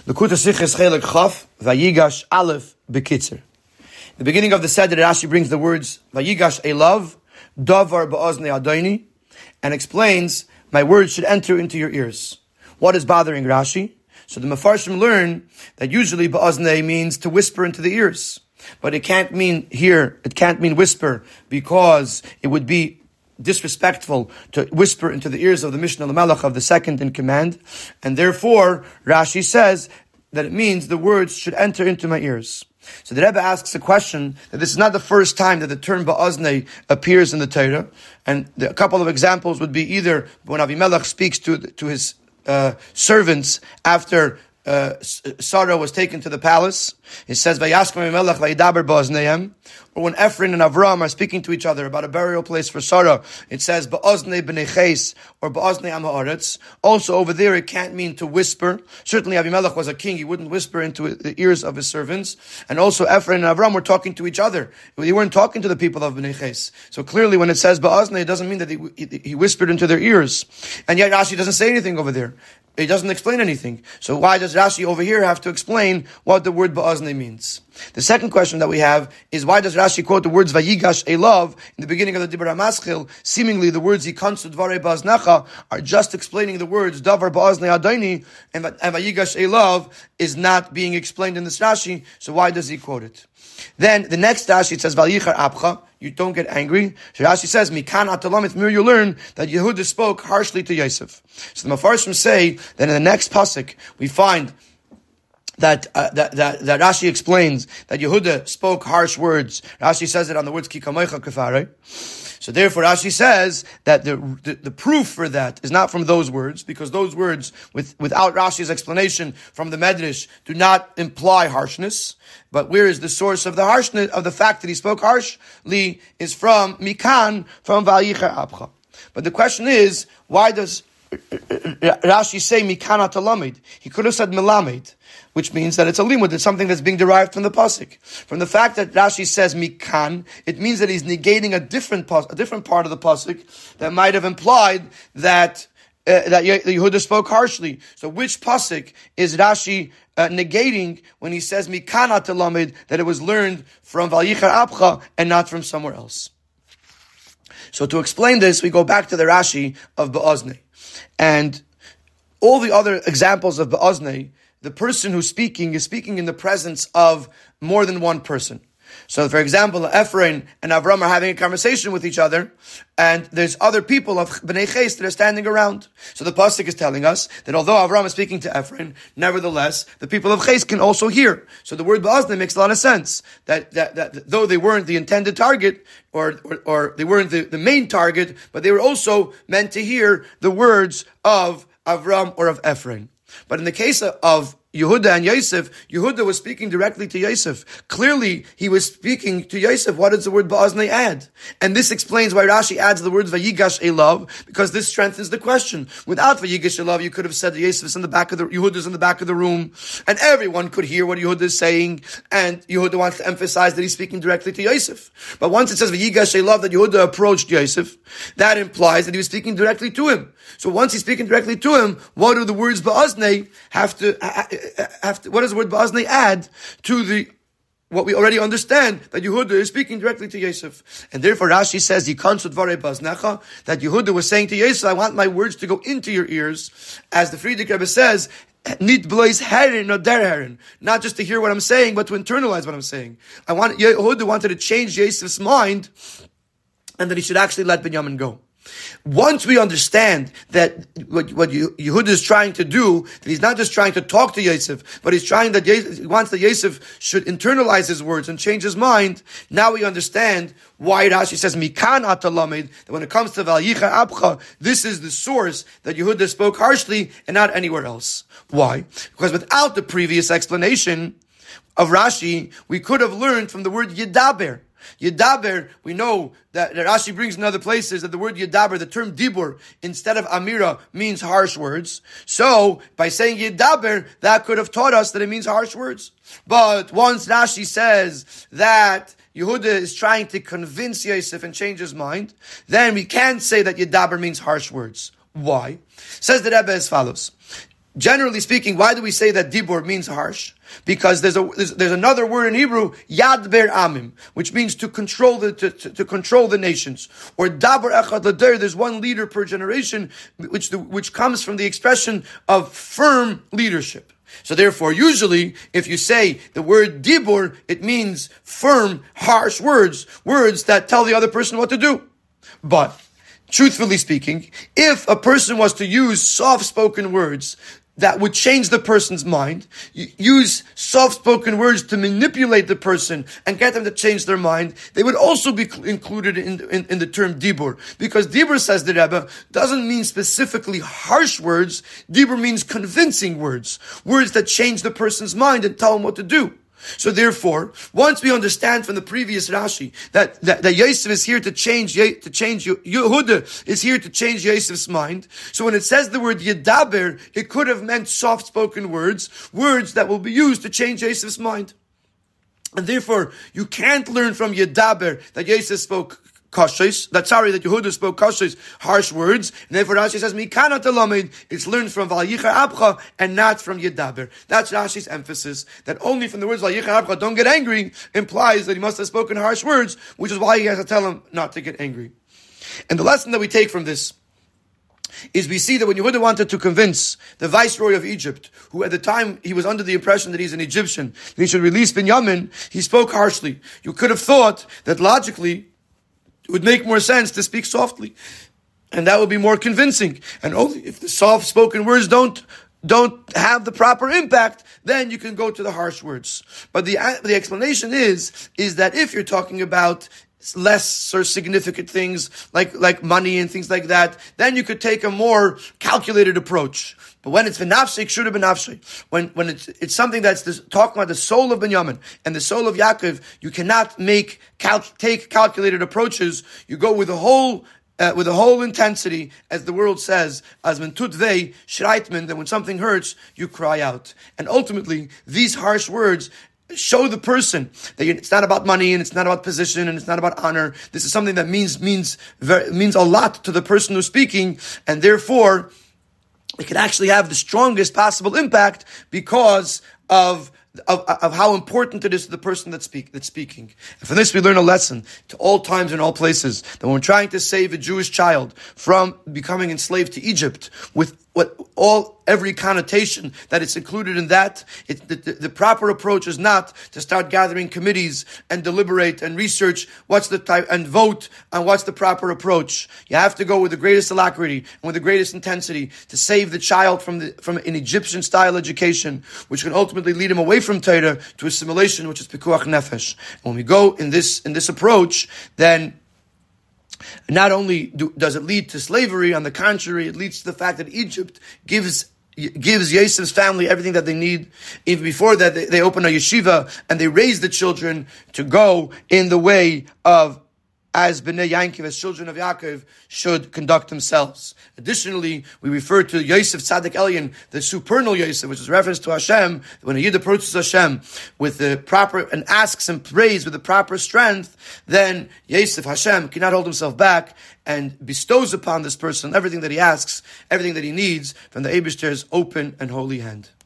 L'kuta Sichos Chelik Chaf Vayigash Aleph Bekitzer. The beginning of the Seder, Rashi brings the words Vayigash Elav Davar Ba'oznei Adoni and explains, my words should enter into your ears. What is bothering Rashi? So the Mefarshim learn that usually Ba'oznei means to whisper into the ears. But it can't mean here, it can't mean whisper, because it would be disrespectful to whisper into the ears of the Mishnah L'Melech of the second in command, and therefore Rashi says that it means the words should enter into my ears. So the Rebbe asks a question that this is not the first time that the term Ba'oznei appears in the Torah, and a couple of examples would be either when Avimelech speaks to his servants after Sarah was taken to the palace. It says, "Vayaskom Avimelech vayidaber ba'ozneihem." Or when Ephron and Avram are speaking to each other about a burial place for Sarah, it says, "Ba'oznei b'nei ches" or "Ba'oznei am ha'aretz." Also over there, it can't mean to whisper. Certainly, Avimelech was a king; he wouldn't whisper into the ears of his servants. And also, Ephron and Avram were talking to each other; they weren't talking to the people of b'nei ches. So clearly, when it says Ba'oznei, it doesn't mean that he whispered into their ears. And yet, Rashi doesn't say anything over there. It doesn't explain anything. So why does Rashi over here have to explain what the word Ba'oznei means? The second question that we have is, why does Rashi quote the words Vayigash Elav in the beginning of the Dibur HaMaschil? Seemingly the words Yikansu Dvarei Ba'oznecha are just explaining the words Davar Ba'oznei Adoni, and Vayigash Elav is not being explained in this Rashi, so why does he quote it? Then the next Rashi, it says Valichar Apcha, you don't get angry. So Rashi says, Mikan Atalamit Mir, you learn that Yehuda spoke harshly to Yosef. So the Mefarshim say that in the next pasuk we find that Rashi explains that Yehuda spoke harsh words. Rashi says it on the words Ki Kamocha Kefare. So therefore Rashi says that the proof for that is not from those words, because those words without Rashi's explanation from the Medrash do not imply harshness. But where is the source of the harshness, of the fact that he spoke harshly, is from Mikan, from Vayichar Apcha. But the question is, why does Rashi say Mikan Atalamid? He could have said Melamed, which means that it's a limud, it's something that's being derived from the pasuk. From the fact that Rashi says Mikan, it means that he's negating a different part of the pasuk that might have implied that Yehuda spoke harshly. So which pasuk is Rashi negating when he says Mikan Atalamid, that it was learned from Vayichar Apcha and not from somewhere else? So to explain this, we go back to the Rashi of Ba'oznei. And all the other examples of Ba'oznei, the person who's speaking is speaking in the presence of more than one person. So, for example, Ephron and Avram are having a conversation with each other, and there's other people of Bnei Ches that are standing around. So the pasuk is telling us that although Avram is speaking to Ephron, nevertheless, the people of Ches can also hear. So the word Ba'oznei makes a lot of sense. That though they weren't the intended target, or they weren't the main target, but they were also meant to hear the words of Avram or of Ephron. But in the case of Yehuda and Yosef, Yehuda was speaking directly to Yosef. Clearly, he was speaking to Yosef. What does the word Ba'oznei add? And this explains why Rashi adds the words Vayigash Elav, because this strengthens the question. Without Vayigash Elav, you could have said Yosef's in the back of Yehuda's in the back of the room, and everyone could hear what Yehuda is saying, and Yehuda wants to emphasize that he's speaking directly to Yosef. But once it says Vayigash Elav, that Yehuda approached Yosef, that implies that he was speaking directly to him. So once he's speaking directly to him, what do the words Ba'oznei what does the word Ba'oznei add to what we already understand, that Yehuda is speaking directly to Yosef? And therefore Rashi says, Yikansu Dvarei Ba'oznecha, that Yehuda was saying to Yosef, I want my words to go into your ears. As the Frierdiker Rebbe says, Nit blois herin, not der herin. Not just to hear what I'm saying, but to internalize what I'm saying. Yehuda wanted to change Yosef's mind, and that he should actually let Binyamin go. Once we understand that what Yehuda is trying to do, that he's not just trying to talk to Yosef, but he wants that Yosef should internalize his words and change his mind, now we understand why Rashi says, Mikan Atalamid, that when it comes to Vayichar Apcha, this is the source that Yehuda spoke harshly and not anywhere else. Why? Because without the previous explanation of Rashi, we could have learned from the word Yedaber. Yedaber, we know that Rashi brings in other places that the word Yedaber, the term Dibur, instead of Amira, means harsh words. So, by saying Yedaber, that could have taught us that it means harsh words. But once Rashi says that Yehuda is trying to convince Yosef and change his mind, then we can't say that Yedaber means harsh words. Why? Says the Rebbe as follows. generally speaking, why do we say that dibur means harsh? Because there's another word in Hebrew, yad ber amim, which means to control to control the nations. Or dabar echad lader, there's one leader per generation, which comes from the expression of firm leadership. So therefore, usually, if you say the word dibur, it means firm, harsh words that tell the other person what to do. But truthfully speaking, if a person was to use soft-spoken words that would change the person's mind, use soft-spoken words to manipulate the person and get them to change their mind, they would also be included in the term dibur. Because dibur, says the Rebbe, doesn't mean specifically harsh words. Dibur means convincing words that change the person's mind and tell him what to do. So therefore, once we understand from the previous Rashi that Yosef is here to change Yehuda is here to change Yosef's mind. So when it says the word Yedaber, it could have meant soft-spoken words that will be used to change Yosef's mind. And therefore, you can't learn from Yedaber that Yosef spoke that Yehuda spoke kashos, harsh words, and therefore Rashi says, Mikana telamed, it's learned from Vayichar Abcha and not from Yedaber. That's Rashi's emphasis, that only from the words Vayichar Abcha, don't get angry, implies that he must have spoken harsh words, which is why he has to tell him not to get angry. And the lesson that we take from this is we see that when Yehuda wanted to convince the viceroy of Egypt, who at the time he was under the impression that he's an Egyptian, that he should release Binyamin, he spoke harshly. You could have thought that logically, it would make more sense to speak softly, and that would be more convincing. And only if the soft-spoken words don't have the proper impact, then you can go to the harsh words. But the explanation is that if you're talking about less or significant things like money and things like that, then you could take a more calculated approach. But when it's v'nafshei, should have been nafshei. When it's something that's talking about the soul of Binyamin and the soul of Yaakov, you cannot take calculated approaches. You go with the whole intensity, as the world says, as when tutvei shreitman, that when something hurts, you cry out. And ultimately, these harsh words show the person that it's not about money and it's not about position and it's not about honor. This is something that means a lot to the person who's speaking, and therefore it can actually have the strongest possible impact because of how important it is to the person that's speaking. And from this we learn a lesson to all times and all places, that when we're trying to save a Jewish child from becoming enslaved to Egypt, with every connotation that it's included in that, the proper approach is not to start gathering committees and deliberate and research what's the type and vote on what's the proper approach. You have to go with the greatest alacrity and with the greatest intensity to save the child from an Egyptian style education, which can ultimately lead him away from Torah to assimilation, which is pikuach nefesh. And when we go in this approach, then not only does it lead to slavery, on the contrary, it leads to the fact that Egypt gives Yosef's family everything that they need. Even before that, they open a yeshiva and they raise the children to go in the way of as Bnei Yankov, as children of Yaakov, should conduct themselves. Additionally, we refer to Yosef Tzaddik Elyon, the supernal Yosef, which is reference to Hashem. When a Yid approaches Hashem with the proper, and asks and prays with the proper strength, then Yosef, Hashem, cannot hold himself back and bestows upon this person everything that he asks, everything that he needs from the Eibishter's open and holy hand.